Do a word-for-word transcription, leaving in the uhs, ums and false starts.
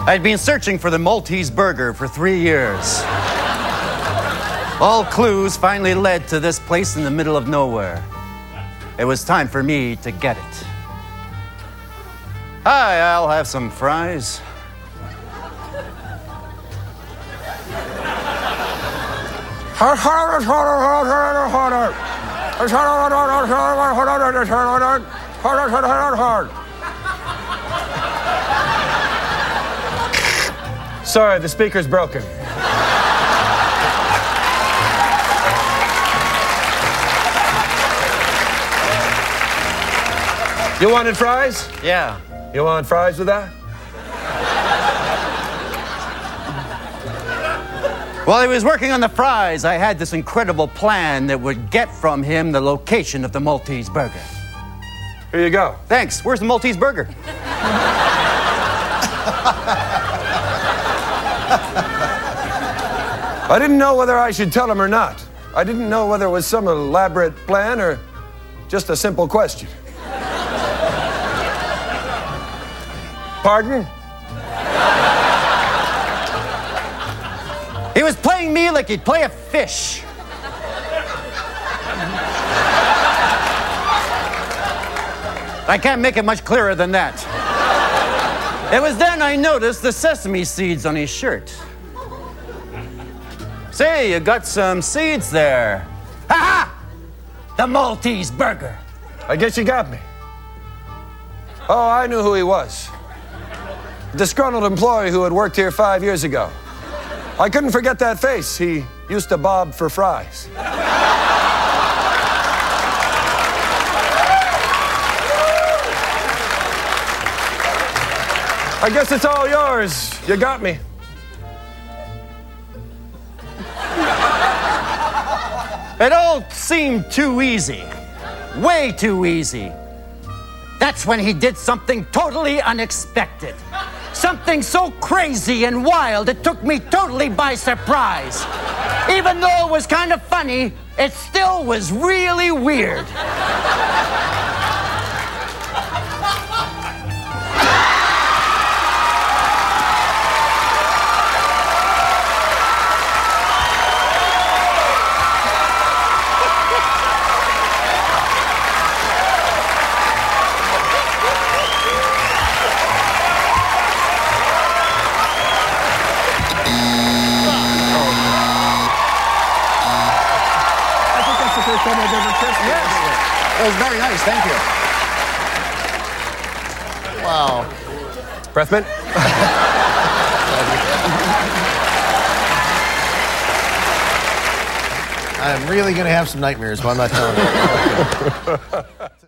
I'd been searching for the Maltese burger for three years. All clues finally led to this place in the middle of nowhere. It was time for me to get it. Hi, I'll have some fries. Sorry, the speaker's broken. You wanted fries? Yeah. You want fries with that? While he was working on the fries, I had this incredible plan that would get from him the location of the Maltese burger. Here you go. Thanks. Where's the Maltese burger? I didn't know whether I should tell him or not. I didn't know whether it was some elaborate plan or just a simple question. Pardon? He was playing me like he'd play a fish. I can't make it much clearer than that. It was then I noticed the sesame seeds on his shirt. Say, you got some seeds there. Ha-ha! The Maltese burger. I guess you got me. Oh, I knew who he was. A disgruntled employee who had worked here five years ago. I couldn't forget that face. He used to bob for fries. I guess it's all yours. You got me. It all seemed too easy. Way too easy. That's when he did something totally unexpected. Something so crazy and wild it took me totally by surprise. Even though it was kind of funny, it still was really weird. Yes. That was very nice. Thank you. Wow. Breath mint? I'm really going to have some nightmares, but I'm not telling you.